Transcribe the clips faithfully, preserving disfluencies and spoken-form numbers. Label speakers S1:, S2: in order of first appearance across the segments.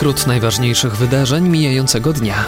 S1: skrót najważniejszych wydarzeń mijającego dnia.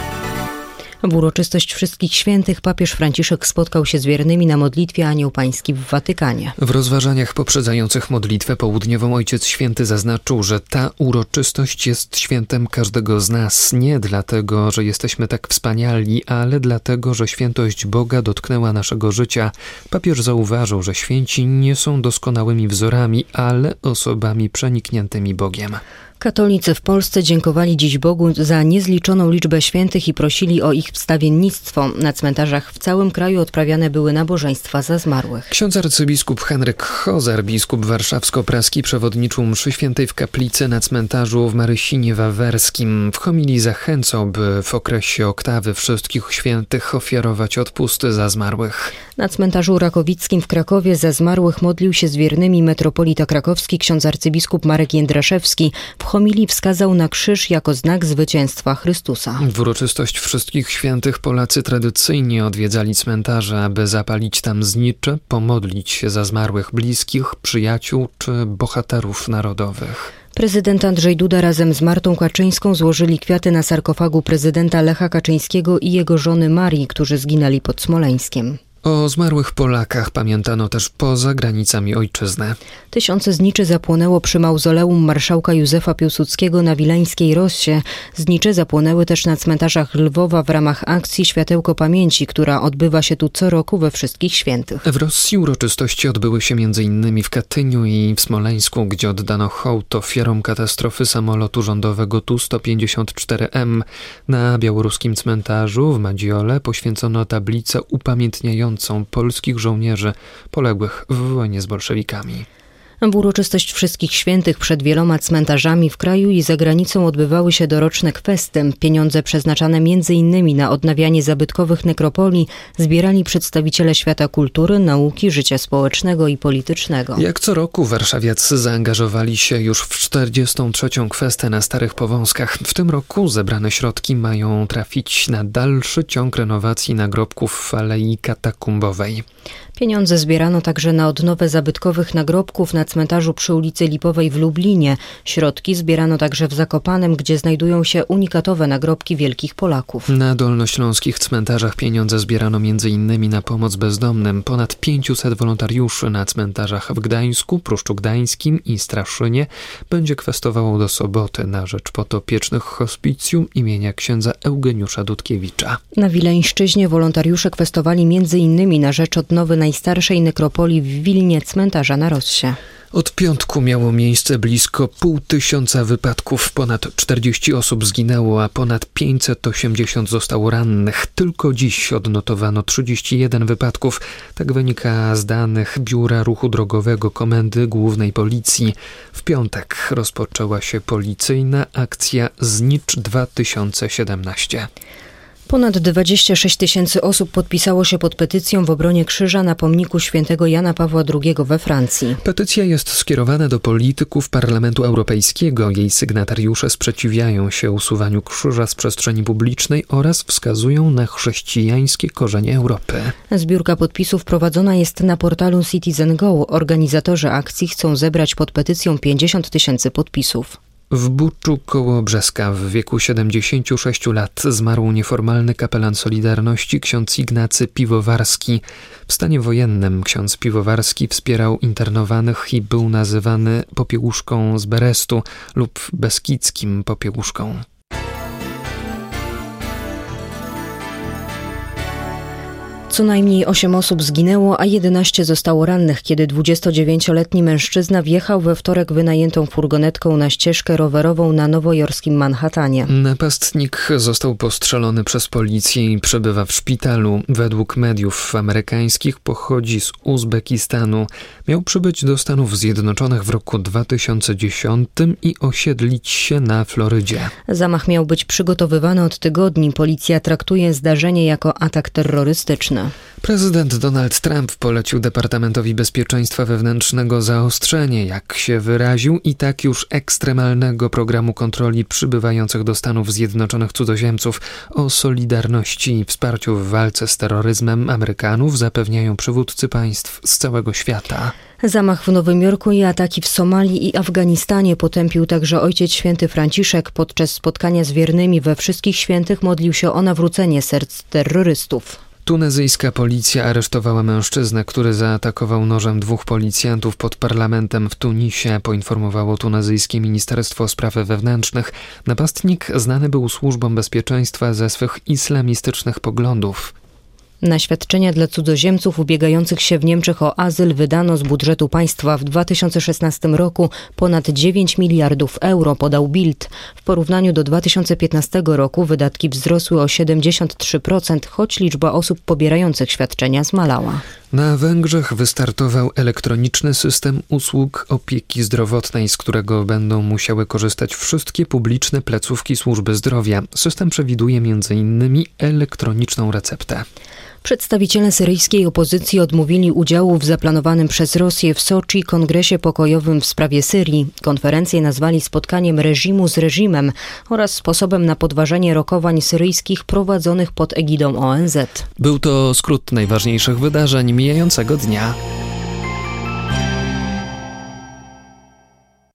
S2: W uroczystość Wszystkich Świętych papież Franciszek spotkał się z wiernymi na modlitwie Anioł Pański w Watykanie.
S1: W rozważaniach poprzedzających modlitwę południową Ojciec Święty zaznaczył, że ta uroczystość jest świętem każdego z nas. Nie dlatego, że jesteśmy tak wspaniali, ale dlatego, że świętość Boga dotknęła naszego życia. Papież zauważył, że święci nie są doskonałymi wzorami, ale osobami przenikniętymi Bogiem.
S2: Katolicy w Polsce dziękowali dziś Bogu za niezliczoną liczbę świętych i prosili o ich wstawiennictwo. Na cmentarzach w całym kraju odprawiane były nabożeństwa za zmarłych.
S1: Ksiądz arcybiskup Henryk Chozer, biskup warszawsko-praski, przewodniczył mszy świętej w kaplicy na cmentarzu w Marysinie Wawerskim. W homilii zachęcał, by w okresie oktawy Wszystkich Świętych ofiarować odpusty za zmarłych.
S2: Na cmentarzu rakowickim w Krakowie za zmarłych modlił się z wiernymi metropolita krakowski ksiądz arcybiskup Marek Jędraszewski. W homilii wskazał na krzyż jako znak zwycięstwa Chrystusa.
S1: W uroczystość Wszystkich Świętych Polacy tradycyjnie odwiedzali cmentarze, aby zapalić tam znicze, pomodlić się za zmarłych bliskich, przyjaciół czy bohaterów narodowych.
S2: Prezydent Andrzej Duda razem z Martą Kaczyńską złożyli kwiaty na sarkofagu prezydenta Lecha Kaczyńskiego i jego żony Marii, którzy zginęli pod Smoleńskiem.
S1: O zmarłych Polakach pamiętano też poza granicami ojczyzny.
S2: Tysiące zniczy zapłonęło przy mauzoleum marszałka Józefa Piłsudskiego na Wileńskiej Rossie. Znicze zapłonęły też na cmentarzach Lwowa w ramach akcji Światełko Pamięci, która odbywa się tu co roku we Wszystkich Świętych.
S1: W Rosji uroczystości odbyły się między innymi w Katyniu i w Smoleńsku, gdzie oddano hołd ofiarom katastrofy samolotu rządowego Tu sto pięćdziesiąt cztery M. Na białoruskim cmentarzu w Madziole poświęcono tablicę upamiętniającą polskich żołnierzy poległych w wojnie z bolszewikami.
S2: W uroczystość Wszystkich Świętych przed wieloma cmentarzami w kraju i za granicą odbywały się doroczne kwesty. Pieniądze przeznaczane między innymi na odnawianie zabytkowych nekropolii zbierali przedstawiciele świata kultury, nauki, życia społecznego i politycznego.
S1: Jak co roku warszawiacy zaangażowali się już w czterdziestą trzecią kwestę na Starych Powązkach. W tym roku zebrane środki mają trafić na dalszy ciąg renowacji nagrobków w Alei Katakumbowej.
S2: Pieniądze zbierano także na odnowę zabytkowych nagrobków na cmentarzu przy ulicy Lipowej w Lublinie. Środki zbierano także w Zakopanem, gdzie znajdują się unikatowe nagrobki wielkich Polaków.
S1: Na dolnośląskich cmentarzach pieniądze zbierano między innymi na pomoc bezdomnym. Ponad pięciuset wolontariuszy na cmentarzach w Gdańsku, Pruszczu Gdańskim i Straszynie będzie kwestowało do soboty na rzecz podopiecznych hospicjum imienia księdza Eugeniusza Dudkiewicza.
S2: Na Wileńszczyźnie wolontariusze kwestowali między innymi na rzecz odnowy najstarszej nekropolii w Wilnie, cmentarza na Rossie.
S1: Od piątku miało miejsce blisko pół tysiąca wypadków. Ponad czterdzieści osób zginęło, a ponad pięćset osiemdziesiąt zostało rannych. Tylko dziś odnotowano trzydzieści jeden wypadków. Tak wynika z danych Biura Ruchu Drogowego Komendy Głównej Policji. W piątek rozpoczęła się policyjna akcja Znicz dwa tysiące siedemnaście.
S2: Ponad dwadzieścia sześć tysięcy osób podpisało się pod petycją w obronie krzyża na pomniku świętego Jana Pawła drugiego we Francji.
S1: Petycja jest skierowana do polityków Parlamentu Europejskiego. Jej sygnatariusze sprzeciwiają się usuwaniu krzyża z przestrzeni publicznej oraz wskazują na chrześcijańskie korzenie Europy. Zbiórka
S2: podpisów prowadzona jest na portalu Citizen Go. Organizatorzy akcji chcą zebrać pod petycją pięćdziesiąt tysięcy podpisów.
S1: W Buczu koło Brzeska w wieku siedemdziesięciu sześciu lat zmarł nieformalny kapelan Solidarności ksiądz Ignacy Piwowarski. W stanie wojennym ksiądz Piwowarski wspierał internowanych i był nazywany popiełuszką z Berestu lub beskidzkim popiełuszką.
S2: Co najmniej osiem osób zginęło, a jedenaście zostało rannych, kiedy dwudziestodziewięcioletni mężczyzna wjechał we wtorek wynajętą furgonetką na ścieżkę rowerową na nowojorskim Manhattanie.
S1: Napastnik został postrzelony przez policję i przebywa w szpitalu. Według mediów amerykańskich pochodzi z Uzbekistanu. Miał przybyć do Stanów Zjednoczonych w roku dwa tysiące dziesiątym i osiedlić się na Florydzie.
S2: Zamach miał być przygotowywany od tygodni. Policja traktuje zdarzenie jako atak terrorystyczny. Polsce.
S1: Prezydent Donald Trump polecił Departamentowi Bezpieczeństwa Wewnętrznego zaostrzenie, jak się wyraził, i tak już ekstremalnego programu kontroli przybywających do Stanów Zjednoczonych cudzoziemców. O solidarności i wsparciu w walce z terroryzmem Amerykanów zapewniają przywódcy państw z całego świata.
S2: Zamach w Nowym Jorku i ataki w Somalii i Afganistanie potępił także Ojciec Święty Franciszek. Podczas spotkania z wiernymi we Wszystkich Świętych modlił się o nawrócenie serc terrorystów.
S1: Tunezyjska policja aresztowała mężczyznę, który zaatakował nożem dwóch policjantów pod parlamentem w Tunisie, poinformowało tunezyjskie Ministerstwo Spraw Wewnętrznych. Napastnik znany był służbom bezpieczeństwa ze swych islamistycznych poglądów.
S2: Na świadczenia dla cudzoziemców ubiegających się w Niemczech o azyl wydano z budżetu państwa w dwa tysiące szesnastym roku ponad dziewięć miliardów euro, podał Bild. W porównaniu do dwa tysiące piętnastego roku wydatki wzrosły o siedemdziesiąt trzy procent, choć liczba osób pobierających świadczenia zmalała.
S1: Na Węgrzech wystartował elektroniczny system usług opieki zdrowotnej, z którego będą musiały korzystać wszystkie publiczne placówki służby zdrowia. System przewiduje między innymi elektroniczną receptę.
S2: Przedstawiciele syryjskiej opozycji odmówili udziału w zaplanowanym przez Rosję w Soczi kongresie pokojowym w sprawie Syrii. Konferencję nazwali spotkaniem reżimu z reżimem oraz sposobem na podważenie rokowań syryjskich prowadzonych pod egidą O N Z.
S1: Był to skrót najważniejszych wydarzeń mijającego dnia.